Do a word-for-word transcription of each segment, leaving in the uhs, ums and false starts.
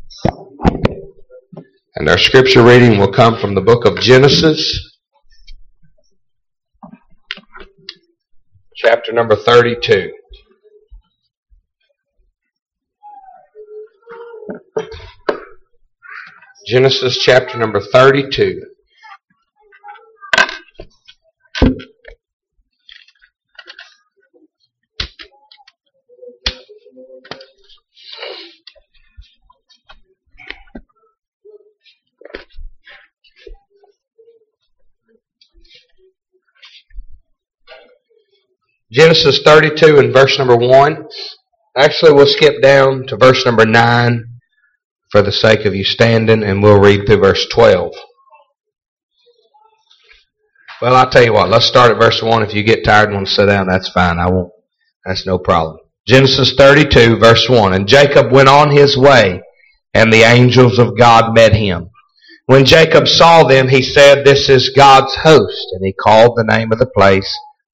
And our scripture reading will come from the book of Genesis, chapter number thirty-two. Genesis chapter number thirty-two. Genesis thirty-two and verse number one. Actually, we'll skip down to verse number nine for the sake of you standing, and we'll read through verse twelve. Well, I'll tell you what, let's start at verse one. If you get tired and want to sit down, that's fine. I won't. That's no problem. Genesis thirty-two, verse one. And Jacob went on his way, and the angels of God met him. When Jacob saw them, he said, "This is God's host." And he called the name of the place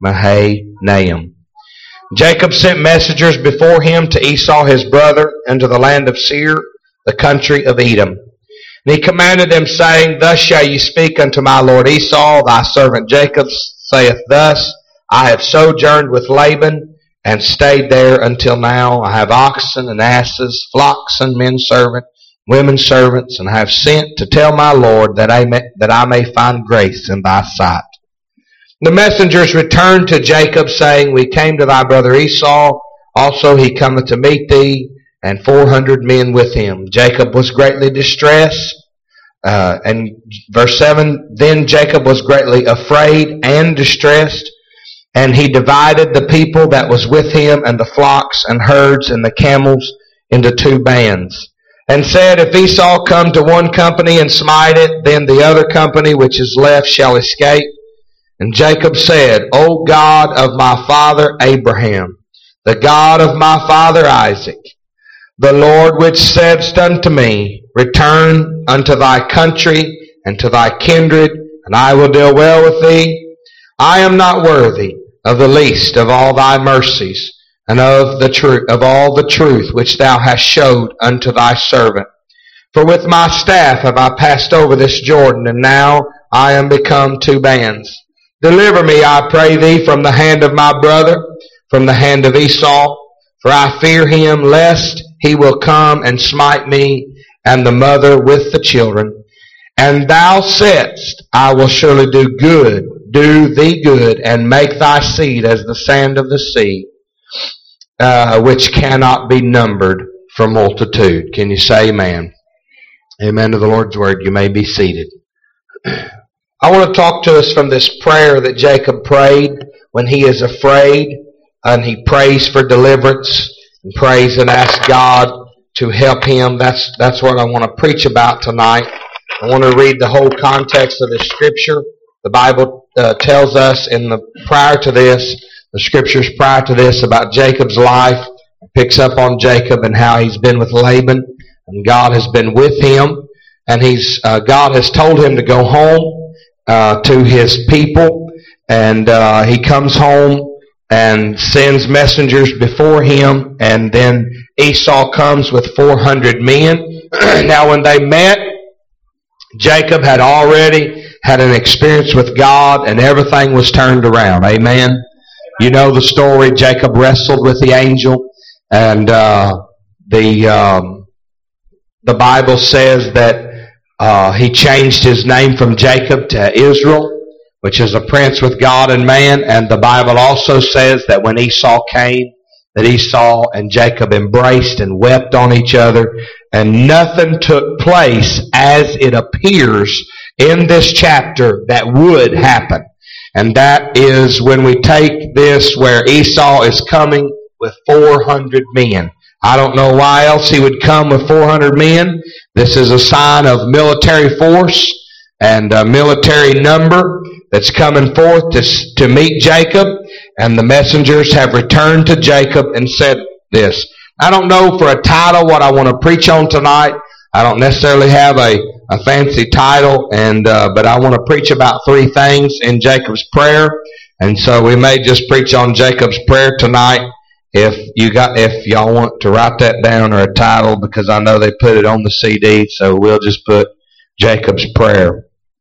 Mahanaim. Jacob sent messengers before him to Esau his brother, and to the land of Seir, the country of Edom. And he commanded them, saying, "Thus shall ye speak unto my lord Esau, thy servant Jacob saith thus, I have sojourned with Laban, and stayed there until now. I have oxen and asses, flocks and men servants, women servants, and I have sent to tell my lord that I may, that I may find grace in thy sight." The messengers returned to Jacob, saying, "We came to thy brother Esau. Also he cometh to meet thee, and four hundred men with him." Jacob was greatly distressed. Uh, and verse seven, "Then Jacob was greatly afraid and distressed, and he divided the people that was with him, and the flocks and herds and the camels into two bands, and said, If Esau come to one company and smite it, then the other company which is left shall escape. And Jacob said, O God of my father Abraham, the God of my father Isaac, the Lord which saidst unto me, Return unto thy country and to thy kindred, and I will deal well with thee. I am not worthy of the least of all thy mercies, and of the truth of all the truth which thou hast showed unto thy servant. For with my staff have I passed over this Jordan, and now I am become two bands. Deliver me, I pray thee, from the hand of my brother, from the hand of Esau, for I fear him, lest he will come and smite me, and the mother with the children. And thou saidst, I will surely do good, do thee good, and make thy seed as the sand of the sea, uh, which cannot be numbered for multitude." Can you say amen? Amen to the Lord's word. You may be seated. I want to talk to us from this prayer that Jacob prayed when he is afraid, and he prays for deliverance, and prays and asks God to help him. That's, that's what I want to preach about tonight. I want to read the whole context of this scripture. The Bible uh, tells us in the prior to this, the scriptures prior to this about Jacob's life. It picks up on Jacob and how he's been with Laban, and God has been with him, and he's uh, God has told him to go home uh, to his people, and uh, he comes home and sends messengers before him, and then Esau comes with four hundred men. Now when they met, Jacob had already had an experience with God, and everything was turned around. Amen. You know the story. Jacob wrestled with the angel, and uh, the um, the Bible says that uh, he changed his name from Jacob to Israel, which is a prince with God and man. And the Bible also says that when Esau came, that Esau and Jacob embraced and wept on each other, and nothing took place as it appears in this chapter that would happen. And that is when we take this where Esau is coming with four hundred men. I don't know why else he would come with four hundred men. This is a sign of military force and a military number that's coming forth to, to meet Jacob. And the messengers have returned to Jacob and said this. I don't know for a title what I want to preach on tonight. I don't necessarily have a, a fancy title, and uh, but I want to preach about three things in Jacob's prayer. And so we may just preach on Jacob's prayer tonight. if you got, if y'all want to write that down or a title, because I know they put it on the C D, so we'll just put Jacob's prayer.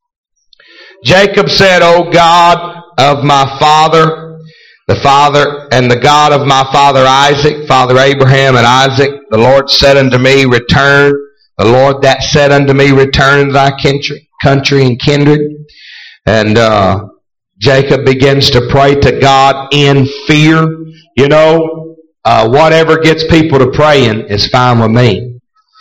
Jacob said, O God of my father, the father and the God of my father Isaac, Father Abraham and Isaac, the Lord said unto me, return. The Lord that said unto me, return to thy country, country and kindred. And uh, Jacob begins to pray to God in fear. You know, uh, whatever gets people to praying is fine with me.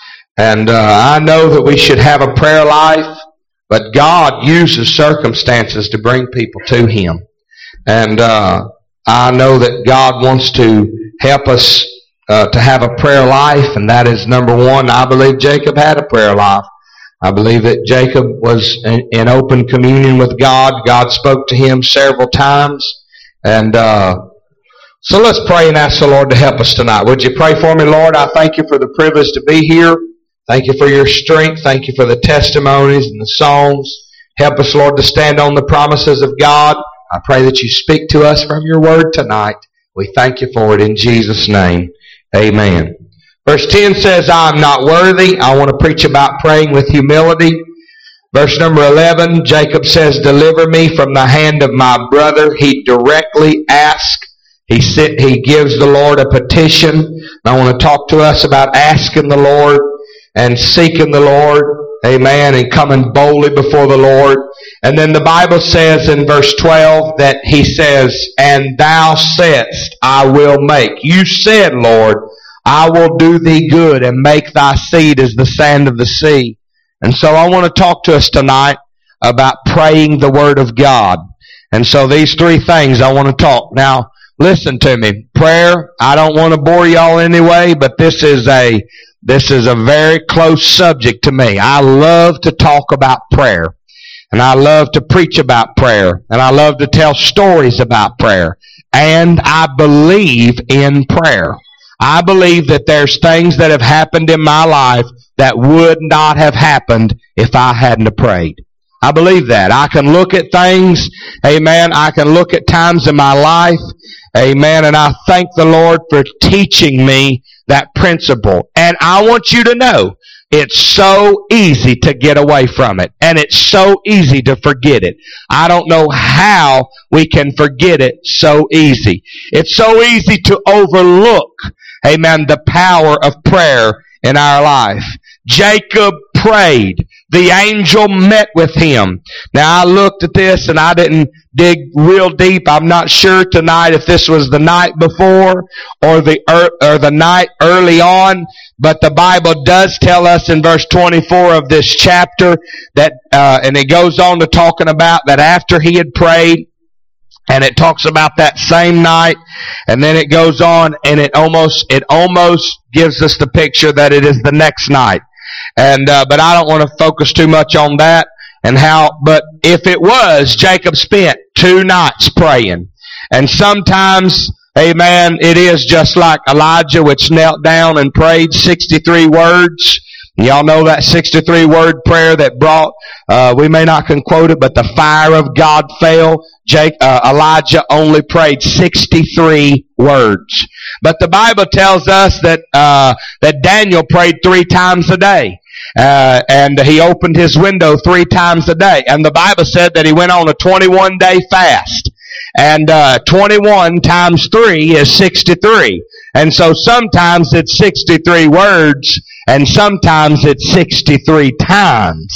And uh, I know that we should have a prayer life, but God uses circumstances to bring people to Him. And uh, I know that God wants to help us uh, to have a prayer life, and that is number one. I believe Jacob had a prayer life. I believe that Jacob was in, in open communion with God. God spoke to him several times. And uh, so let's pray and ask the Lord to help us tonight. Would you pray for me, Lord? I thank you for the privilege to be here. Thank you for your strength. Thank you for the testimonies and the songs. Help us, Lord, to stand on the promises of God. I pray that you speak to us from your word tonight. We thank you for it in Jesus' name. Amen. Verse ten says, I am not worthy. I want to preach about praying with humility. Verse number eleven, Jacob says, deliver me from the hand of my brother. He directly asks. He sit, he gives the Lord a petition. I want to talk to us about asking the Lord and seeking the Lord. Amen. And coming boldly before the Lord. And then the Bible says in verse twelve that he says, and thou saidst, I will make. You said, Lord, I will do thee good and make thy seed as the sand of the sea. And so I want to talk to us tonight about praying the Word of God. And so these three things I want to talk. Now, listen to me. Prayer, I don't want to bore y'all anyway, but this is a, this is a very close subject to me. I love to talk about prayer. And I love to preach about prayer. And I love to tell stories about prayer. And I believe in prayer. I believe that there's things that have happened in my life that would not have happened if I hadn't have prayed. I believe that. I can look at things, amen, I can look at times in my life, amen, and I thank the Lord for teaching me that principle. And I want you to know, it's so easy to get away from it. And it's so easy to forget it. I don't know how we can forget it so easy. It's so easy to overlook, amen, the power of prayer in our life. Jacob prayed. The angel met with him. Now I looked at this and I didn't dig real deep. I'm not sure tonight if this was the night before or the or the night early on, but the Bible does tell us in verse twenty-four of this chapter that, uh, and it goes on to talking about that after he had prayed, and it talks about that same night, and then it goes on and it almost it almost gives us the picture that it is the next night. And uh, but I don't want to focus too much on that and how. But if it was, Jacob spent two nights praying, and sometimes, amen, it is just like Elijah, which knelt down and prayed sixty-three words. Y'all know that sixty-three word prayer that brought, uh, we may not can quote it, but the fire of God fell. Jake, uh, Elijah only prayed sixty-three words. But the Bible tells us that, uh, that Daniel prayed three times a day. Uh, and he opened his window three times a day. And the Bible said that he went on a twenty-one day fast. And, uh, twenty-one times three is sixty-three. And so sometimes it's sixty-three words, and sometimes it's sixty-three times.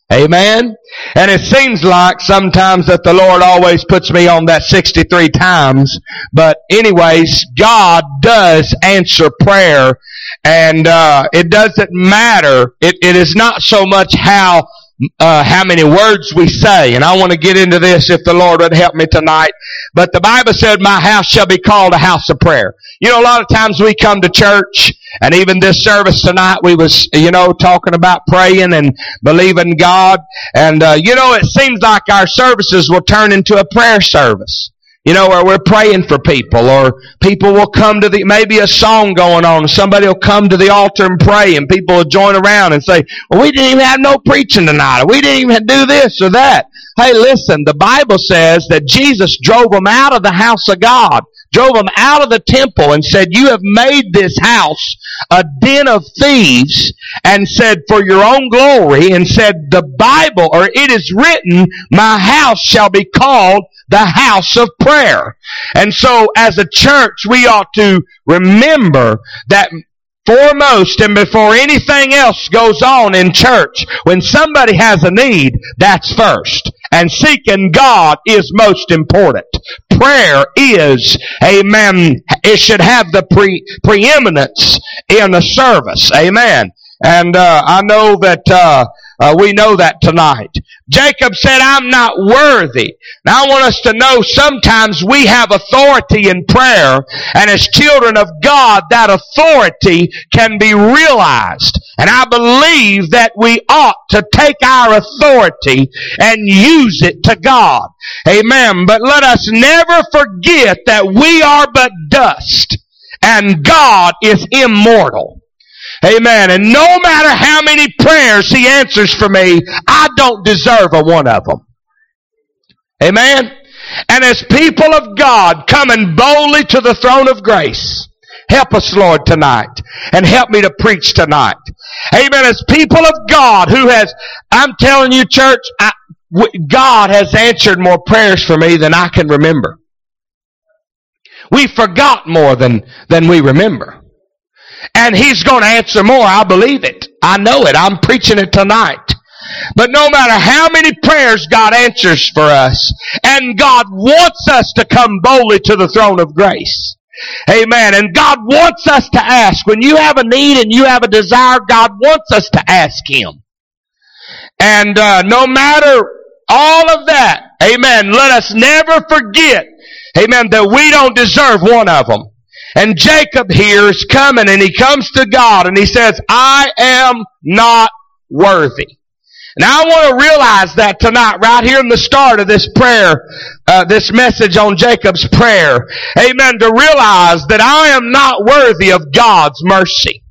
Amen? And it seems like sometimes that the Lord always puts me on that sixty-three times. But anyways, God does answer prayer. And uh it doesn't matter. It, it is not so much how Uh, how many words we say. And I want to get into this if the Lord would help me tonight. But the Bible said, my house shall be called a house of prayer. You know, a lot of times we come to church, and even this service tonight, we was, you know, talking about praying and believing God. And, uh, you know, it seems like our services will turn into a prayer service. You know, where we're praying for people, or people will come to the, maybe a song going on, and somebody will come to the altar and pray, and people will join around and say, well, we didn't even have no preaching tonight, or we didn't even do this or that. Hey, listen, the Bible says that Jesus drove them out of the house of God drove them out of the temple and said, you have made this house a den of thieves, and said, for your own glory, and said, the Bible, or it is written, my house shall be called the house of prayer. And so as a church, we ought to remember that foremost and before anything else goes on in church, when somebody has a need, that's first. And seeking God is most important. Prayer is, amen, it should have the pre, preeminence in the service. Amen. And uh, I know that uh, uh, we know that tonight. Jacob said, I'm not worthy. Now I want us to know sometimes we have authority in prayer, and as children of God, that authority can be realized. And I believe that we ought to take our authority and use it to God. Amen. But let us never forget that we are but dust, and God is immortal. Amen. And no matter how many prayers He answers for me, I don't deserve a one of them. Amen. And as people of God coming boldly to the throne of grace, help us, Lord, tonight. And help me to preach tonight. Amen. As people of God who has, I'm telling you, church, I, God has answered more prayers for me than I can remember. We forgot more than, than we remember. And He's going to answer more. I believe it. I know it. I'm preaching it tonight. But no matter how many prayers God answers for us, and God wants us to come boldly to the throne of grace. Amen. And God wants us to ask. When you have a need and you have a desire, God wants us to ask Him. And uh, no matter all of that, amen, let us never forget, amen, that we don't deserve one of them. And Jacob here is coming, and he comes to God and he says, I am not worthy. Now I want to realize that tonight, right here in the start of this prayer, uh, this message on Jacob's prayer. Amen. To realize that I am not worthy of God's mercy.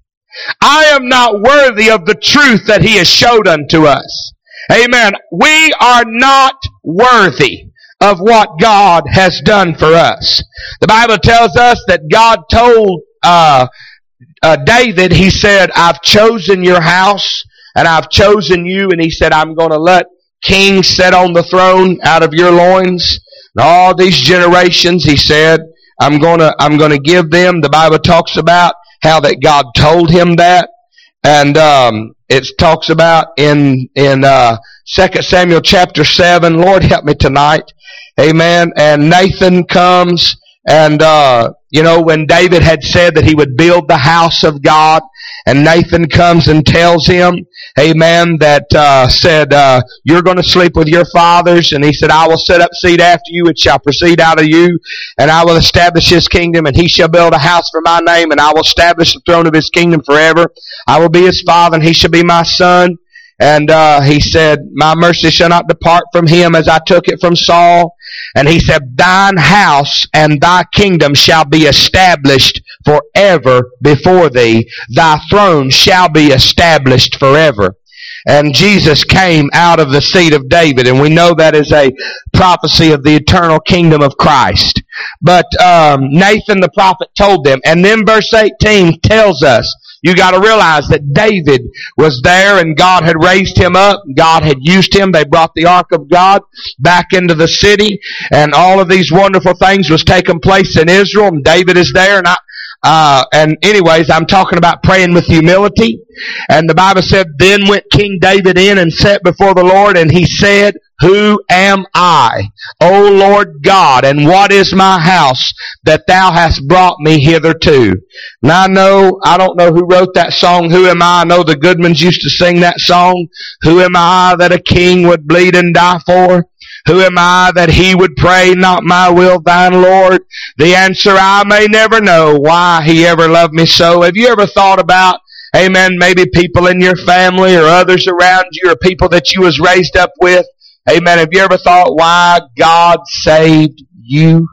I am not worthy of the truth that He has showed unto us. Amen. We are not worthy of what God has done for us. The Bible tells us that God told uh, uh, David, He said, I've chosen your house and I've chosen you. And He said, I'm going to let kings sit on the throne out of your loins. And all these generations, He said, I'm going to, I'm going to give them. The Bible talks about how that God told him that. And um, it talks about in, in uh, Second Samuel chapter seven. Lord, help me tonight. Amen. And Nathan comes, and uh, you know, when David had said that he would build the house of God, and Nathan comes and tells him, amen, that uh, said, uh, you're going to sleep with your fathers. And he said, I will set up seed after you, it shall proceed out of you, and I will establish his kingdom, and he shall build a house for my name, and I will establish the throne of his kingdom forever. I will be his father, and he shall be my son. And uh, he said, my mercy shall not depart from him as I took it from Saul. And he said, thine house and thy kingdom shall be established forever before thee. Thy throne shall be established forever. And Jesus came out of the seed of David, and we know that is a prophecy of the eternal kingdom of Christ. But um, Nathan the prophet told them, and then verse eighteen tells us, you got to realize that David was there, and God had raised him up. God had used him. They brought the ark of God back into the city, and all of these wonderful things was taking place in Israel, and David is there. And I, uh, and anyways, I'm talking about praying with humility. And the Bible said, then went King David in and sat before the Lord, and he said, who am I, O Lord God, and what is my house that thou hast brought me hitherto? Now I know, I don't know who wrote that song, Who Am I? I know the Goodmans used to sing that song. Who am I that a king would bleed and die for? Who am I that he would pray, not my will, thine, Lord? The answer I may never know, why he ever loved me so. Have you ever thought about, amen, maybe people in your family or others around you or people that you was raised up with? Amen. Have you ever thought why God saved you?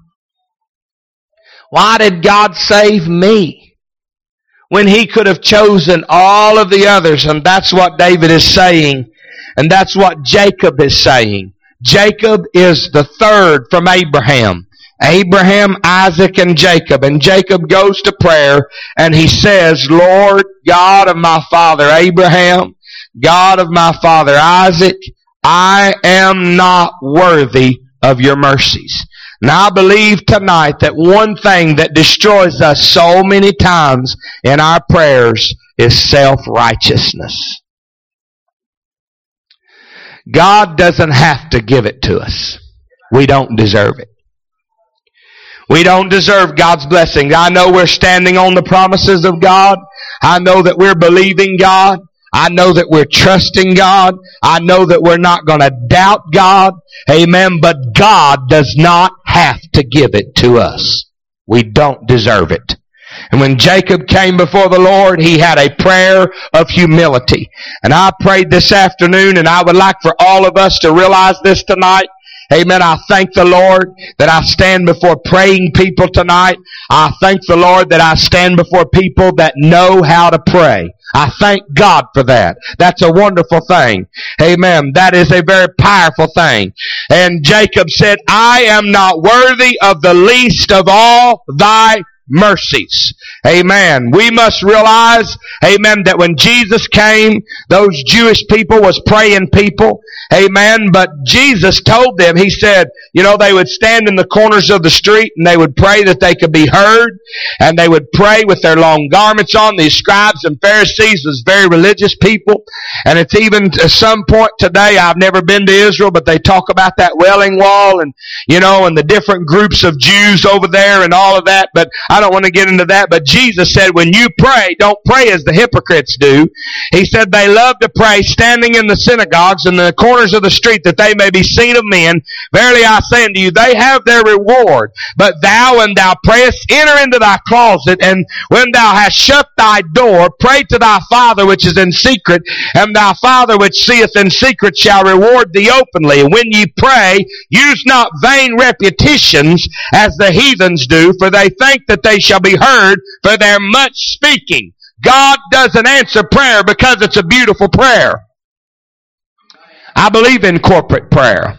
Why did God save me? When He could have chosen all of the others. And that's what David is saying. And that's what Jacob is saying. Jacob is the third from Abraham. Abraham, Isaac, and Jacob. And Jacob goes to prayer and he says, Lord God of my father Abraham, God of my father Isaac, I am not worthy of your mercies. Now I believe tonight that one thing that destroys us so many times in our prayers is self-righteousness. God doesn't have to give it to us. We don't deserve it. We don't deserve God's blessing. I know we're standing on the promises of God. I know that we're believing God. I know that we're trusting God. I know that we're not going to doubt God. Amen. But God does not have to give it to us. We don't deserve it. And when Jacob came before the Lord, he had a prayer of humility. And I prayed this afternoon, and I would like for all of us to realize this tonight. Amen. I thank the Lord that I stand before praying people tonight. I thank the Lord that I stand before people that know how to pray. I thank God for that. That's a wonderful thing. Amen. That is a very powerful thing. And Jacob said, I am not worthy of the least of all thy mercies. Amen. We must realize, amen, that when Jesus came, those Jewish people was praying people. Amen. But Jesus told them, he said, you know, they would stand in the corners of the street and they would pray that they could be heard. And they would pray with their long garments on. These scribes and Pharisees was very religious people. And it's even to some point today, I've never been to Israel, but they talk about that Wailing Wall and, you know, and the different groups of Jews over there and all of that. But I don't want to get into that. But Jesus said, when you pray, don't pray as the hypocrites do. He said they love to pray standing in the synagogues and the corners of the street that they may be seen of men. Verily I say unto you, they have their reward. But thou, when thou prayest, enter into thy closet, and when thou hast shut thy door, pray to thy Father which is in secret, and thy Father which seeth in secret shall reward thee openly. And when ye pray, use not vain repetitions as the heathens do, for they think that they shall be heard for their much speaking. God doesn't answer prayer because it's a beautiful prayer. I believe in corporate prayer.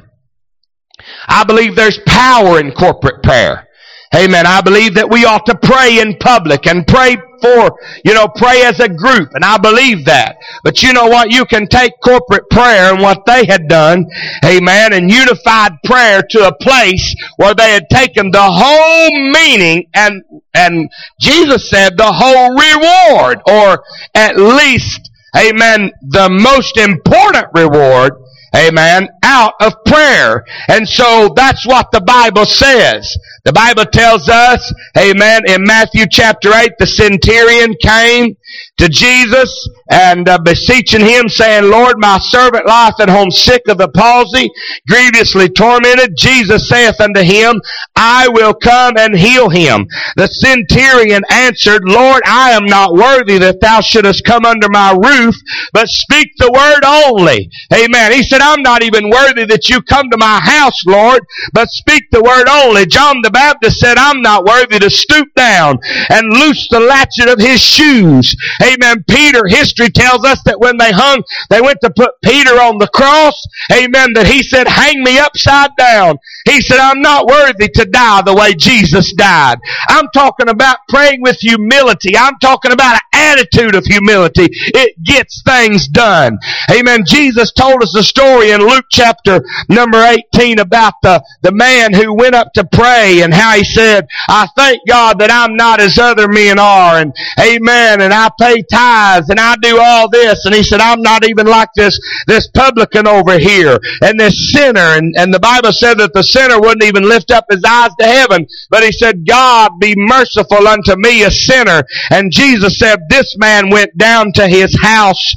I believe there's power in corporate prayer. Amen. I believe that we ought to pray in public and pray for, you know, pray as a group. And I believe that. But you know what? You can take corporate prayer and what they had done, amen, and unified prayer to a place where they had taken the whole meaning and, and Jesus said the whole reward, or at least, amen, the most important reward, amen, out of prayer. And so that's what the Bible says. The Bible tells us, amen, in Matthew chapter eight, the centurion came to Jesus and uh, beseeching him, saying, Lord, my servant lieth at home sick of the palsy, grievously tormented. Jesus saith unto him, I will come and heal him. The centurion answered, Lord, I am not worthy that thou shouldest come under my roof, but speak the word only. Amen. He said, I'm not even worthy that you come to my house, Lord, but speak the word only. John the Baptist said, I'm not worthy to stoop down and loose the latchet of his shoes. Amen. Peter, history tells us that when they hung, they went to put Peter on the cross. Amen. That he said, hang me upside down. He said, I'm not worthy to die the way Jesus died. I'm talking about praying with humility. I'm talking about an attitude of humility. It gets things done. Amen. Jesus told us a story in Luke chapter number eighteen about the, the man who went up to pray and how he said, I thank God that I'm not as other men are. And amen. And I pay tithes and I do all this. And he said, I'm not even like this, this publican over here and this sinner. And, and the Bible said that the sinner wouldn't even lift up his eyes to heaven. But he said, God, be merciful unto me, a sinner. And Jesus said, this man went down to his house,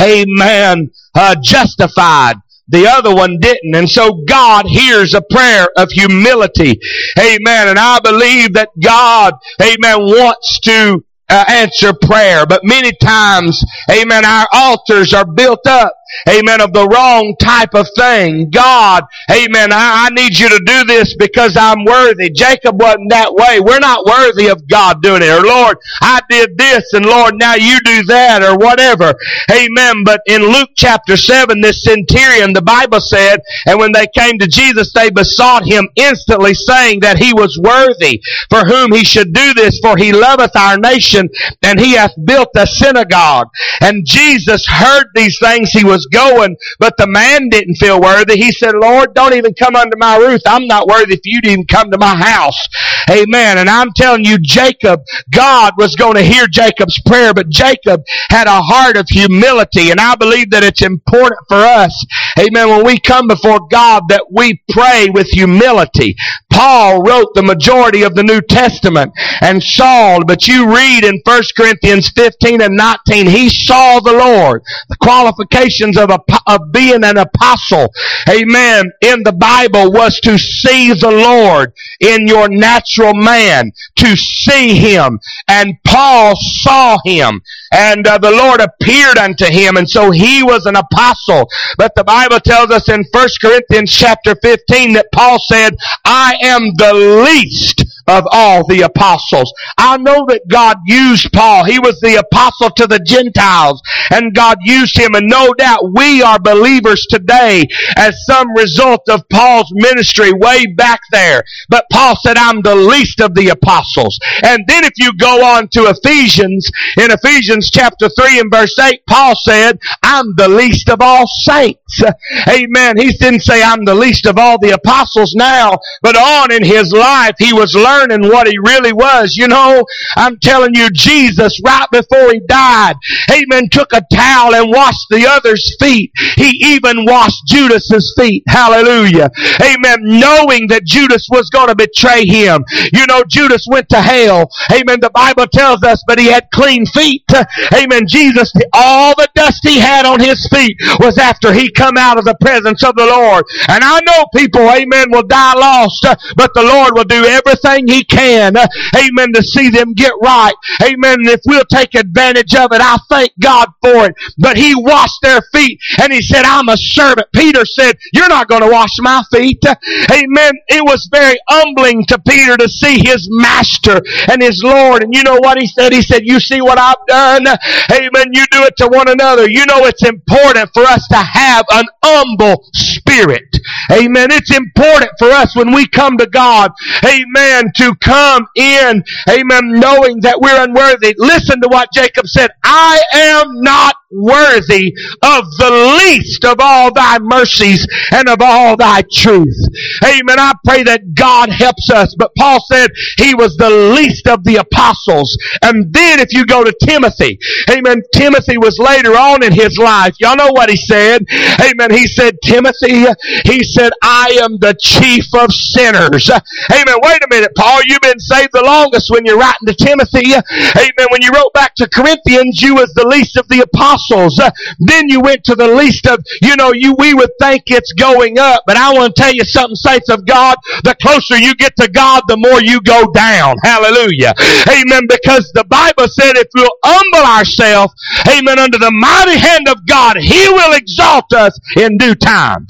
amen, uh, justified. The other one didn't. And so God hears a prayer of humility. Amen. And I believe that God, amen, wants to Uh, answer prayer. But many times, amen, our altars are built up, amen, of the wrong type of thing. God, amen, I, I need you to do this because I'm worthy. Jacob wasn't that way. We're not worthy of God doing it. Or Lord, I did this and Lord, now you do that or whatever. Amen. But in Luke chapter seven, this centurion, the Bible said, and when they came to Jesus, they besought him instantly, saying that he was worthy for whom he should do this, for he loveth our nation, and he hath built a synagogue. And Jesus heard these things. He was going, but the man didn't feel worthy. He said, Lord, don't even come under my roof. I'm not worthy for you to even come to my house. Amen. And I'm telling you, Jacob, God was going to hear Jacob's prayer, but Jacob had a heart of humility. And I believe that it's important for us, amen, when we come before God, that we pray with humility. Paul wrote the majority of the New Testament, and Saul, but you read in First Corinthians fifteen and nineteen, he saw the Lord. The qualifications of, a, of being an apostle, amen, in the Bible was to see the Lord in your natural man, to see him. And Paul saw him, and uh, the Lord appeared unto him, and so he was an apostle. But the Bible tells us in First Corinthians chapter fifteen that Paul said, I am the least of all the apostles. I know that God used Paul. He was the apostle to the Gentiles, and God used him, and no doubt we are believers today as some result of Paul's ministry way back there. But Paul said, I'm the least of the apostles. And then if you go on to Ephesians, in Ephesians chapter three and verse eight, Paul said, I'm the least of all saints. Amen. He didn't say I'm the least of all the apostles now, but on in his life he was learning what he really was. You know, I'm telling you, Jesus, right before he died, amen, took a towel and washed the others' feet. He even washed Judas's feet. Hallelujah. Amen. Knowing that Judas was going to betray him. You know, Judas went to hell. Amen. The Bible tells us, but he had clean feet. Amen. Jesus, all the dust he had on his feet was after he come out of the presence of the Lord. And I know people, amen, will die lost, but the Lord will do everything he can, amen, to see them get right. Amen. And if we'll take advantage of it, I thank God for it. But he washed their feet, and he said, I'm a servant. Peter said, you're not going to wash my feet. Amen. It was very humbling to Peter to see his master and his Lord. And you know what he said? He said, you see what I've done? Amen. You do it to one another. You know, it's important for us to have an humble spirit. Amen. It's important for us when we come to God, amen, to come in, amen, knowing that we're unworthy. Listen to what Jacob said. I am not worthy of the least of all thy mercies and of all thy truth. Amen. I pray that God helps us. But Paul said he was the least of the apostles. And then if you go to Timothy, amen, Timothy was later on in his life. Y'all know what he said? Amen. He said, Timothy, he said, I am the chief of sinners. Amen. Wait a minute, Paul, you've been saved the longest when you're writing to Timothy. Amen. When you wrote back to Corinthians, you was the least of the apostles. Then you went to the least of, you know, you we would think it's going up. But I want to tell you something, saints of God, the closer you get to God, the more you go down. Hallelujah. Amen. Because the Bible said if we'll humble ourselves, amen, under the mighty hand of God, he will exalt us in due time.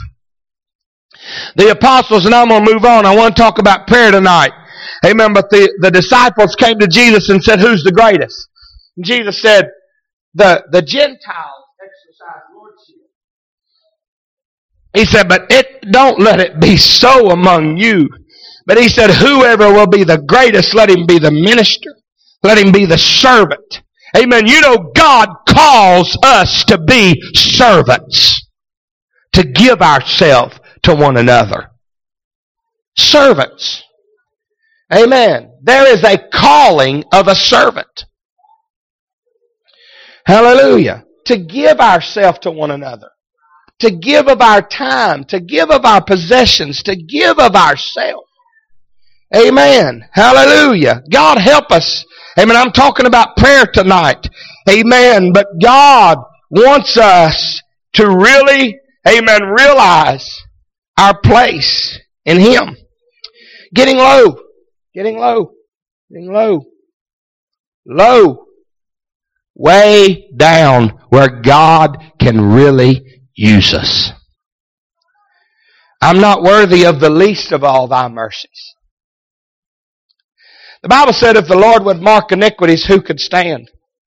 The apostles, and I'm going to move on. I want to talk about prayer tonight. Amen. But the, the disciples came to Jesus and said, who's the greatest? And Jesus said, the, the Gentiles exercise lordship. He said, but it don't let it be so among you. But he said, whoever will be the greatest, let him be the minister. Let him be the servant. Amen. You know, God calls us to be servants. To give ourselves to one another. Servants. Amen. There is a calling of a servant. Hallelujah. To give ourselves to one another. To give of our time. To give of our possessions. To give of ourselves. Amen. Hallelujah. God help us. Amen. I'm talking about prayer tonight. Amen. But God wants us to really, amen, realize our place in Him. Getting low. Getting low. Getting low. Low. Way down where God can really use us. I'm not worthy of the least of all thy mercies. The Bible said if the Lord would mark iniquities, who could stand?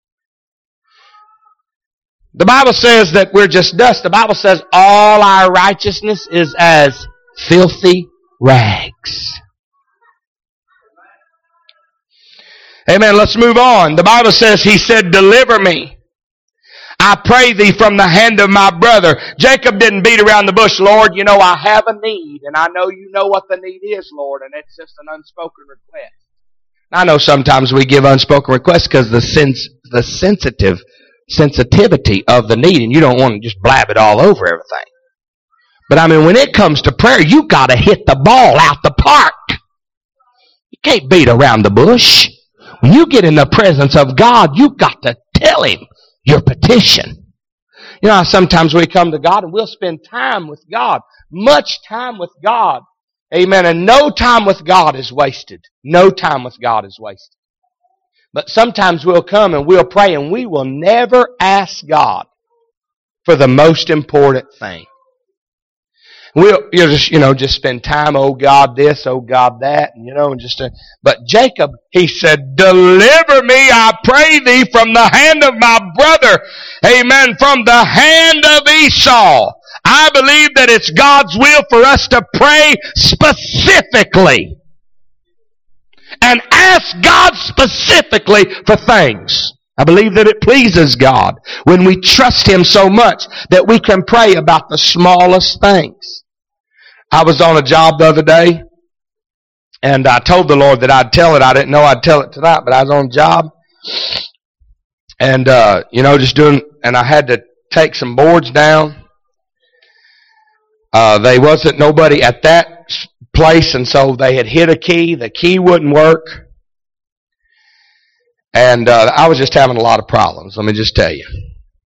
The Bible says that we're just dust. The Bible says all our righteousness is as filthy rags. Amen. Let's move on. The Bible says, He said, deliver me, I pray thee, from the hand of my brother. Jacob didn't beat around the bush. Lord, you know, I have a need, and I know you know what the need is, Lord, and it's just an unspoken request. I know sometimes we give unspoken requests because the sens- the sensitive sensitivity of the need, and you don't want to just blab it all over everything. But I mean, when it comes to prayer, you got to hit the ball out the park. You can't beat around the bush. When you get in the presence of God, you've got to tell Him your petition. You know how sometimes we come to God and we'll spend time with God, much time with God. Amen. And no time with God is wasted. No time with God is wasted. But sometimes we'll come and we'll pray and we will never ask God for the most important thing. We'll you'll just, you know, just spend time, oh God this, oh God that, and you know, and just, uh, but Jacob, he said, deliver me, I pray thee, from the hand of my brother. Amen. From the hand of Esau. I believe that it's God's will for us to pray specifically. And ask God specifically for things. I believe that it pleases God when we trust Him so much that we can pray about the smallest things. I was on a job the other day, and I told the Lord that I'd tell it. I didn't know I'd tell it tonight, but I was on a job, and uh, you know, just doing, and I had to take some boards down. Uh, they wasn't nobody at that place, and so they had hit a key. The key wouldn't work, and uh, I was just having a lot of problems. Let me just tell you.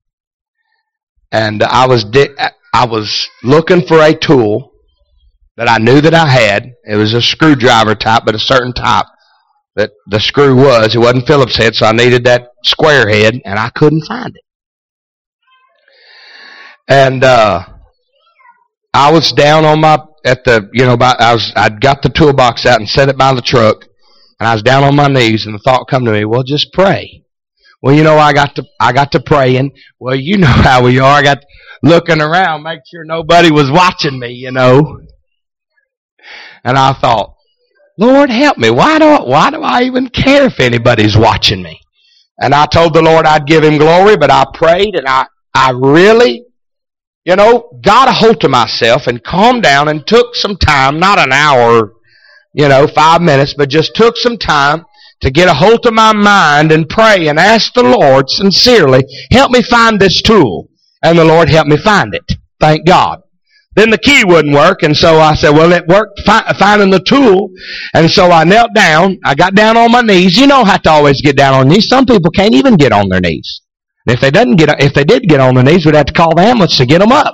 And I was di- I was looking for a tool that I knew that I had. It was a screwdriver type, but a certain type that the screw was. It wasn't Phillips head, so I needed that square head, and I couldn't find it. And uh, I was down on my at the you know by, I was I'd got the toolbox out and set it by the truck, and I was down on my knees, and the thought come to me, well, just pray. Well, you know, I got to I got to praying. Well, you know how we are. I got looking around, make sure nobody was watching me, you know. And I thought, Lord, help me. Why do I, why do I even care if anybody's watching me? And I told the Lord I'd give Him glory, but I prayed, and I I really, you know, got a hold of myself and calmed down and took some time, not an hour, you know, five minutes, but just took some time to get a hold of my mind and pray and ask the Lord sincerely, help me find this tool. And the Lord helped me find it. Thank God. Then the key wouldn't work, and so I said, well, it worked fi- finding the tool. And so I knelt down. I got down on my knees. You know how to always get down on your knees. Some people can't even get on their knees. And if they didn't get, if they did get on their knees, we'd have to call the ambulance to get them up.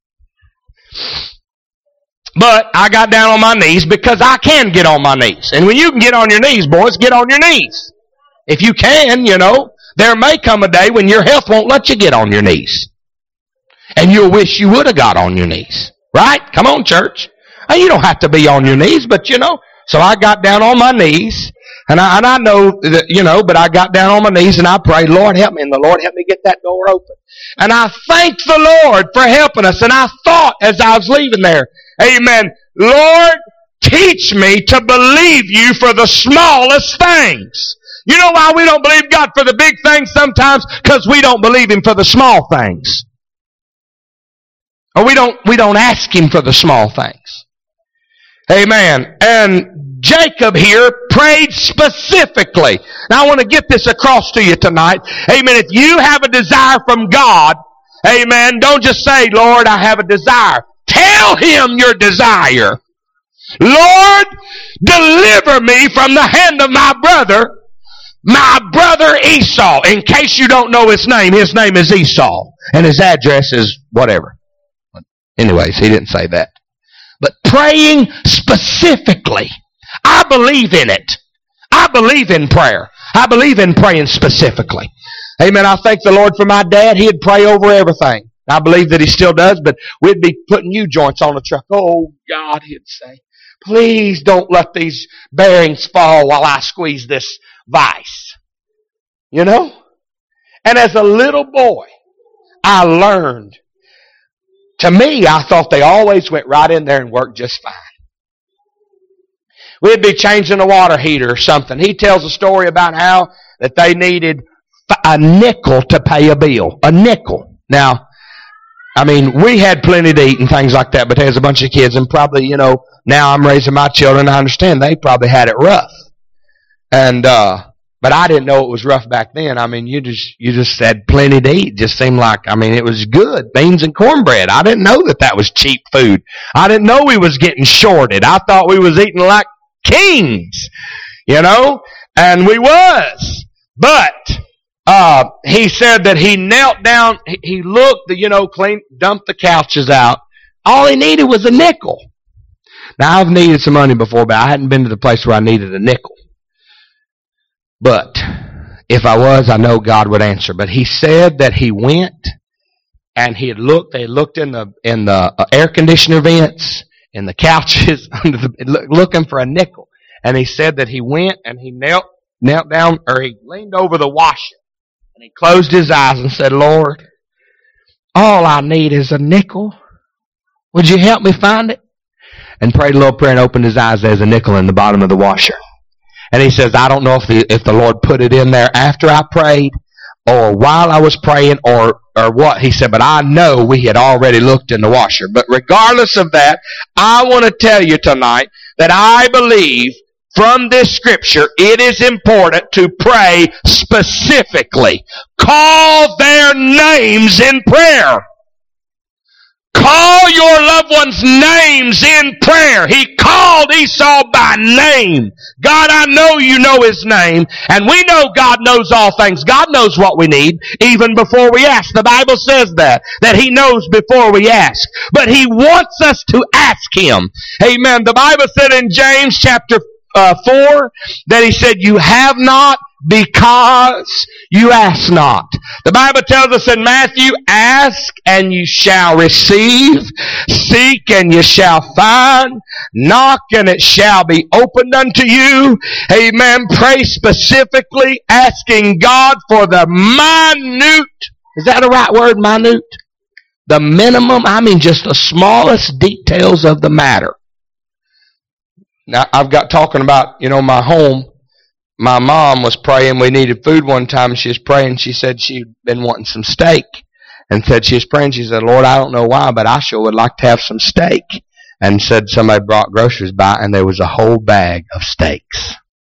But I got down on my knees because I can get on my knees. And when you can get on your knees, boys, get on your knees. If you can, you know, there may come a day when your health won't let you get on your knees. And you'll wish you would have got on your knees. Right? Come on, church. And you don't have to be on your knees, but you know. So I got down on my knees. And I, and I know that, you know, but I got down on my knees and I prayed, Lord, help me. And the Lord helped me get that door open. And I thanked the Lord for helping us. And I thought as I was leaving there, amen, Lord, teach me to believe you for the smallest things. You know why we don't believe God for the big things sometimes? Because we don't believe Him for the small things. Or we don't, we don't ask Him for the small things. Amen. And Jacob here prayed specifically. Now I want to get this across to you tonight. Amen. If you have a desire from God, amen, don't just say, Lord, I have a desire. Tell Him your desire. Lord, deliver me from the hand of my brother, my brother Esau. In case you don't know his name, his name is Esau. And his address is whatever. Anyways, he didn't say that. But praying specifically. I believe in it. I believe in prayer. I believe in praying specifically. Amen. I thank the Lord for my dad. He'd pray over everything. I believe that he still does, but we'd be putting U-joints on the truck. Oh, God, he'd say, please don't let these bearings fall while I squeeze this vise. You know? And as a little boy, I learned. To me, I thought they always went right in there and worked just fine. We'd be changing a water heater or something. He tells a story about how that they needed a nickel to pay a bill. A nickel. Now, I mean, we had plenty to eat and things like that, but there's a bunch of kids, and probably, you know, now I'm raising my children, I understand they probably had it rough. And, uh, but I didn't know it was rough back then. I mean, you just, you just had plenty to eat. It just seemed like, I mean, it was good. Beans and cornbread. I didn't know that that was cheap food. I didn't know we was getting shorted. I thought we was eating like kings, you know, and we was. But, uh, he said that he knelt down, he looked, you know, clean, dumped the couches out. All he needed was a nickel. Now, I've needed some money before, but I hadn't been to the place where I needed a nickel. But if I was, I know God would answer. But he said that he went and he had looked, they looked in the, in the uh, air conditioner vents, in the couches, under the, looking for a nickel. And he said that he went and he knelt, knelt down, or he leaned over the washer. And he closed his eyes and said, Lord, all I need is a nickel. Would you help me find it? And prayed a little prayer and opened his eyes. There's a nickel in the bottom of the washer. And he says, I don't know if the, if the Lord put it in there after I prayed or while I was praying or, or what. He said, but I know we had already looked in the washer. But regardless of that, I want to tell you tonight that I believe from this scripture it is important to pray specifically. Call their names in prayer. Call your loved ones' names in prayer. He called Esau by name. God, I know you know his name, and we know God knows all things. God knows what we need even before we ask. The Bible says that, that he knows before we ask. But he wants us to ask him. Amen. The Bible said in James chapter uh, four that he said, you have not because you ask not. The Bible tells us in Matthew, ask and you shall receive, seek and you shall find, knock and it shall be opened unto you. Amen. Pray specifically, asking God for the minute, is that a right word, minute? The minimum, I mean just the smallest details of the matter. Now, I've got talking about, you know, my home. My mom was praying. We needed food one time. She was praying. She said she'd been wanting some steak. And said she was praying. She said, Lord, I don't know why, but I sure would like to have some steak. And said somebody brought groceries by, and there was a whole bag of steaks.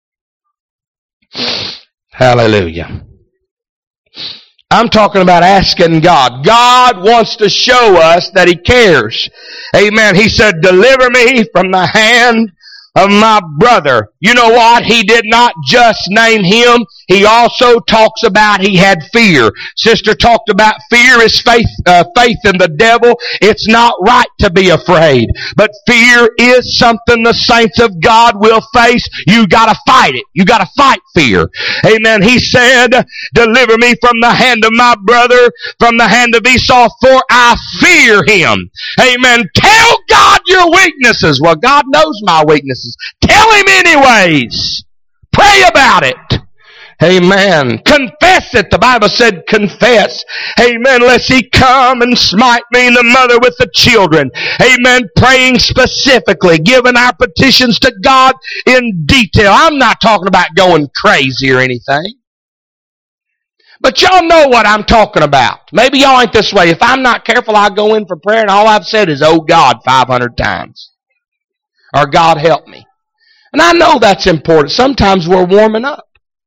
Hallelujah. I'm talking about asking God. God wants to show us that he cares. Amen. He said, deliver me from the hand of my brother. You know what? He did not just name him. He also talks about he had fear. Sister talked about fear is faith, uh, faith in the devil. It's not right to be afraid. But fear is something the saints of God will face. You gotta fight it. You gotta fight fear. Amen. He said, deliver me from the hand of my brother, from the hand of Esau, for I fear him. Amen. Tell God your weaknesses. Well, God knows my weaknesses. Tell him anyways. Pray about it. Amen. Confess it. The Bible said confess. Amen. Lest he come and smite me and the mother with the children. Amen. Praying specifically. Giving our petitions to God in detail. I'm not talking about going crazy or anything. But y'all know what I'm talking about. Maybe y'all ain't this way. If I'm not careful, I'll go in for prayer and all I've said is, oh God, five hundred times. Or God help me. And I know that's important. Sometimes we're warming up.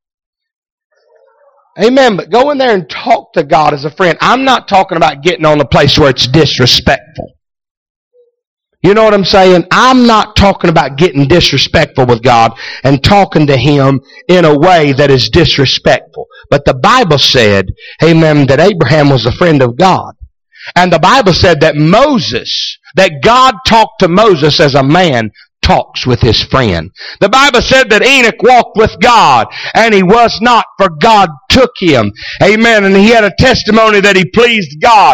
Amen. But go in there and talk to God as a friend. I'm not talking about getting on a place where it's disrespectful. You know what I'm saying? I'm not talking about getting disrespectful with God and talking to him in a way that is disrespectful. But the Bible said, amen, that Abraham was a friend of God. And the Bible said that Moses, that God talked to Moses as a man talks with his friend. The Bible said that Enoch walked with God and he was not, for God took him. Amen. And he had a testimony that he pleased God.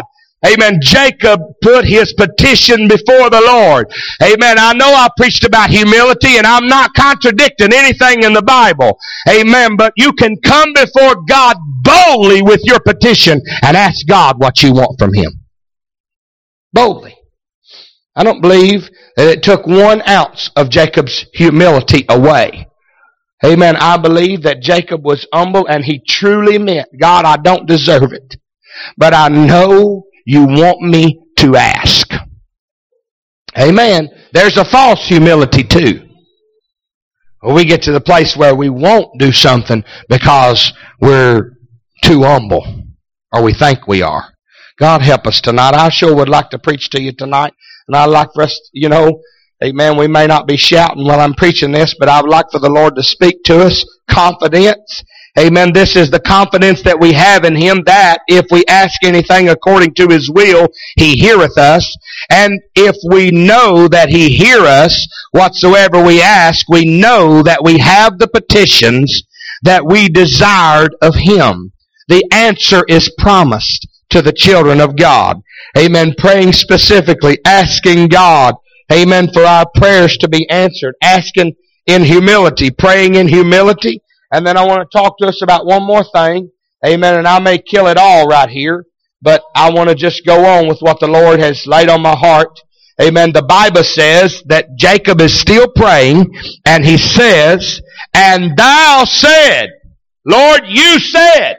Amen. Jacob put his petition before the Lord. Amen. I know I preached about humility and I'm not contradicting anything in the Bible. Amen. But you can come before God boldly with your petition and ask God what you want from Him. Boldly. I don't believe that it took one ounce of Jacob's humility away. Amen. I believe that Jacob was humble and he truly meant, God, I don't deserve it, but I know you want me to ask. Amen. There's a false humility too. We get to the place where we won't do something because we're too humble, or we think we are. God help us tonight. I sure would like to preach to you tonight, and I'd like for us, you know, amen, we may not be shouting while I'm preaching this, but I would like for the Lord to speak to us. Confidence. Amen. This is the confidence that we have in Him, that if we ask anything according to His will, He heareth us. And if we know that He hear us, whatsoever we ask, we know that we have the petitions that we desired of Him. The answer is promised to the children of God. Amen. Praying specifically, asking God, amen, for our prayers to be answered. Asking in humility, praying in humility. And then I want to talk to us about one more thing. Amen. And I may kill it all right here, but I want to just go on with what the Lord has laid on my heart. Amen. The Bible says that Jacob is still praying, and he says, and thou said, Lord, you said.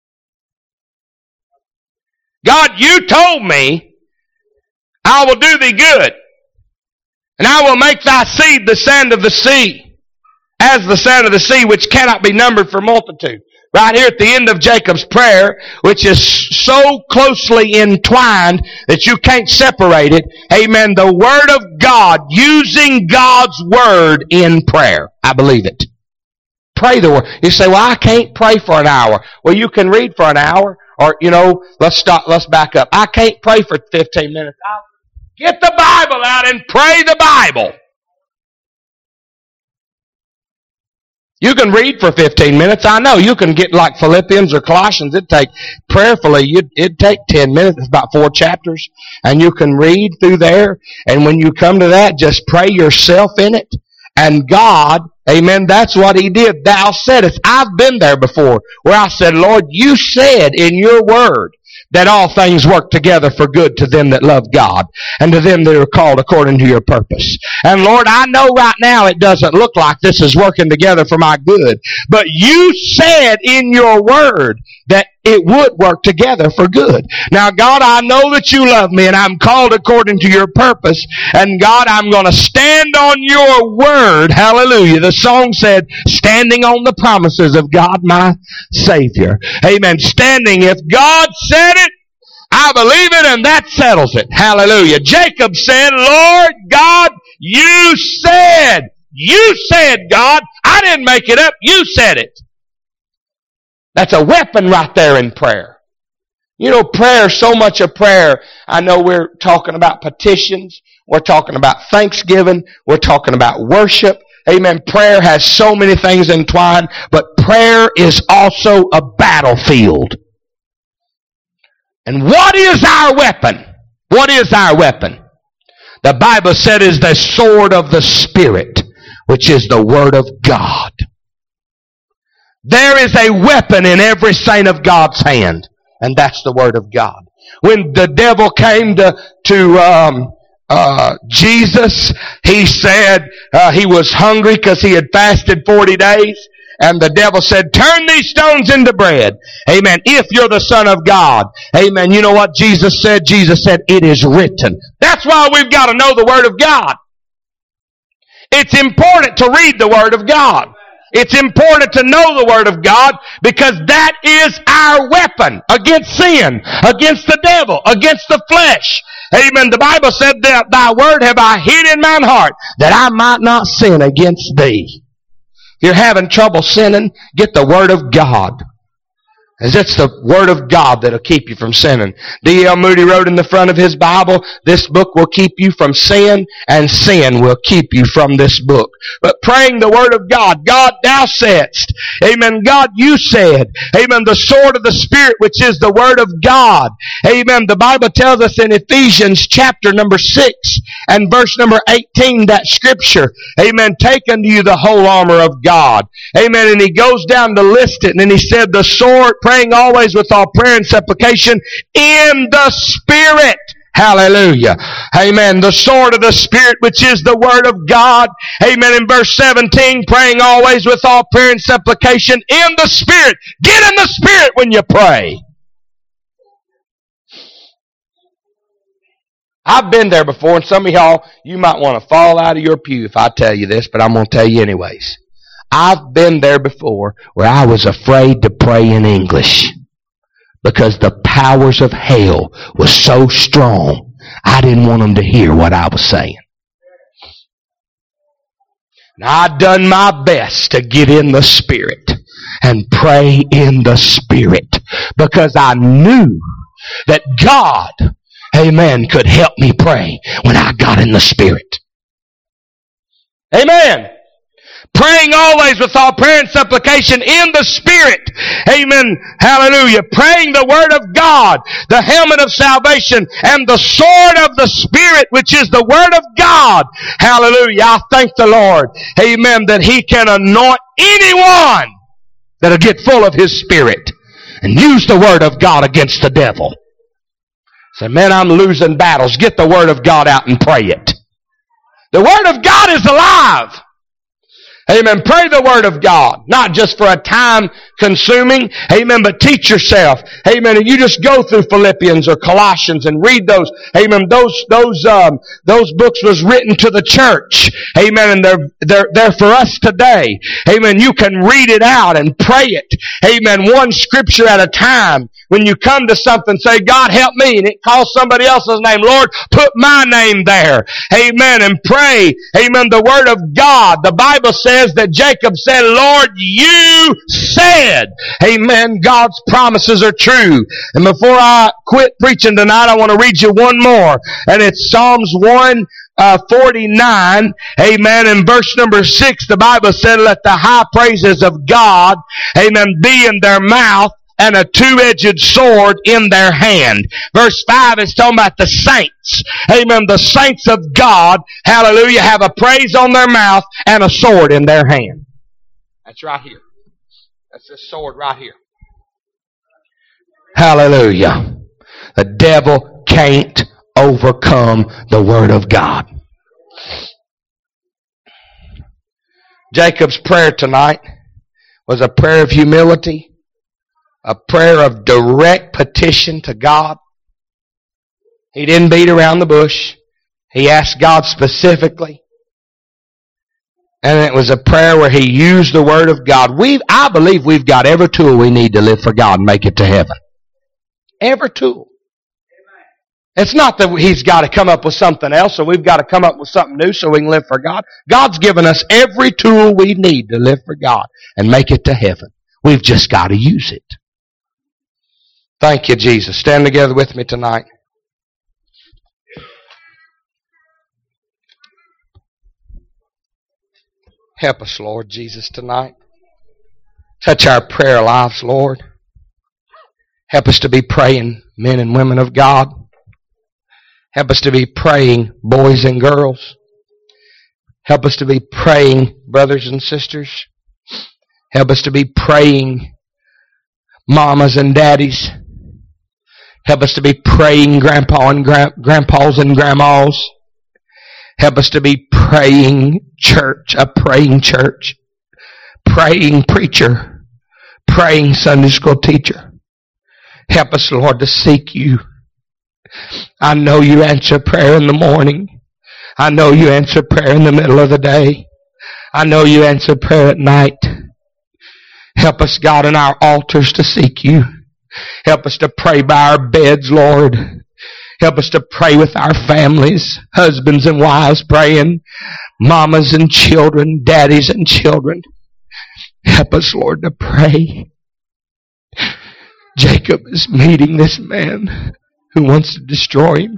God, you told me, I will do thee good, and I will make thy seed the sand of the sea, as the sand of the sea, which cannot be numbered for multitude. Right here at the end of Jacob's prayer, which is so closely entwined that you can't separate it. Amen. The Word of God, using God's Word in prayer. I believe it. Pray the Word. You say, well, I can't pray for an hour. Well, you can read for an hour. Or, you know, let's stop, let's back up. I can't pray for fifteen minutes. I'll get the Bible out and pray the Bible. You can read for fifteen minutes. I know you can get like Philippians or Colossians. It'd take, prayerfully, you'd, it'd take ten minutes. It's about four chapters. And you can read through there. And when you come to that, just pray yourself in it. And God, amen, that's what He did. Thou saidest. I've been there before where I said, Lord, you said in your word that all things work together for good to them that love God and to them that are called according to your purpose. And Lord, I know right now it doesn't look like this is working together for my good, but you said in your word that it would work together for good. Now, God, I know that you love me and I'm called according to your purpose. And God, I'm going to stand on your word. Hallelujah. The song said, standing on the promises of God, my Savior. Amen. Standing, if God said it, I believe it, and that settles it. Hallelujah. Jacob said, Lord God, you said. You said, God. I didn't make it up. You said it. That's a weapon right there in prayer. You know, prayer, so much of prayer. I know we're talking about petitions. We're talking about thanksgiving. We're talking about worship. Amen. Prayer has so many things entwined, but prayer is also a battlefield. And what is our weapon? What is our weapon? The Bible said is the sword of the Spirit, which is the Word of God. There is a weapon in every saint of God's hand, and that's the Word of God. When the devil came to, to um, uh, Jesus, he said uh, he was hungry because he had fasted forty days. And the devil said, turn these stones into bread. Amen. If you're the Son of God. Amen. You know what Jesus said? Jesus said, it is written. That's why we've got to know the Word of God. It's important to read the Word of God. It's important to know the Word of God because that is our weapon against sin, against the devil, against the flesh. Amen. The Bible said that thy word have I hid in mine heart that I might not sin against thee. If you're having trouble sinning, get the Word of God. As it's the Word of God that'll keep you from sinning. D L Moody wrote in the front of his Bible, this book will keep you from sin, and sin will keep you from this book. But praying the Word of God, God, thou saidst, amen, God, you said, amen, the sword of the Spirit, which is the Word of God. Amen. The Bible tells us in Ephesians chapter number six and verse number eighteen, that scripture, amen, take unto you the whole armor of God. Amen. And he goes down to list it, and then he said, the sword, praying always with all prayer and supplication in the Spirit. Hallelujah. Amen. The sword of the Spirit, which is the Word of God. Amen. In verse seventeen, praying always with all prayer and supplication in the Spirit. Get in the Spirit when you pray. I've been there before, and some of y'all, you might want to fall out of your pew if I tell you this, but I'm going to tell you anyways. I've been there before where I was afraid to pray in English because the powers of hell was so strong, I didn't want them to hear what I was saying. And I'd done my best to get in the Spirit and pray in the Spirit because I knew that God, amen, could help me pray when I got in the Spirit. Amen. Praying always with all prayer and supplication in the Spirit. Amen. Hallelujah. Praying the Word of God, the helmet of salvation, and the sword of the Spirit, which is the Word of God. Hallelujah. I thank the Lord. Amen. That He can anoint anyone that'll get full of His Spirit and use the Word of God against the devil. Say, man, I'm losing battles. Get the Word of God out and pray it. The Word of God is alive. Amen. Pray the Word of God. Not just for a time consuming. Amen. But teach yourself. Amen. And you just go through Philippians or Colossians and read those. Amen. Those, those, um, those books was written to the church. Amen. And they're, they're, they're for us today. Amen. You can read it out and pray it. Amen. One scripture at a time. When you come to something, say, God help me, and it calls somebody else's name. Lord, put my name there. Amen. And pray. Amen. The Word of God. The Bible says that Jacob said, Lord, you said. Amen. God's promises are true. And before I quit preaching tonight, I want to read you one more. And it's Psalms one Uh, forty-nine, amen, in verse number six, the Bible said, let the high praises of God, amen, be in their mouth, and a two-edged sword in their hand. Verse five is talking about the saints. Amen. The saints of God, hallelujah, have a praise on their mouth and a sword in their hand. That's right here. That's this sword right here. Hallelujah. The devil can't overcome the Word of God. Jacob's prayer tonight was a prayer of humility, a prayer of direct petition to God. He didn't beat around the bush. He asked God specifically. And it was a prayer where he used the Word of God. We, I believe we've got every tool we need to live for God and make it to heaven. Every tool. It's not that he's got to come up with something else, or we've got to come up with something new so we can live for God. God's given us every tool we need to live for God and make it to heaven. We've just got to use it. Thank you, Jesus. Stand together with me tonight. Help us, Lord Jesus, tonight. Touch our prayer lives, Lord. Help us to be praying men and women of God. Help us to be praying boys and girls. Help us to be praying brothers and sisters. Help us to be praying mamas and daddies. Help us to be praying grandpa and gra- grandpas and grandmas. Help us to be praying church, a praying church, praying preacher, praying Sunday school teacher. Help us, Lord, to seek you. I know you answer prayer in the morning. I know you answer prayer in the middle of the day. I know you answer prayer at night. Help us, God, in our altars to seek you. Help us to pray by our beds, Lord. Help us to pray with our families, husbands and wives praying, mamas and children, daddies and children. Help us, Lord, to pray. Jacob is meeting this man who wants to destroy him.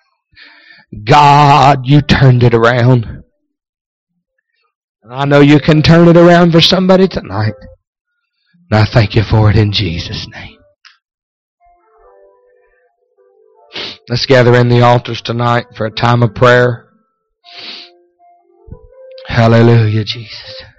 God, you turned it around. And I know you can turn it around for somebody tonight. And I thank you for it in Jesus' name. Let's gather in the altars tonight for a time of prayer. Hallelujah, Jesus.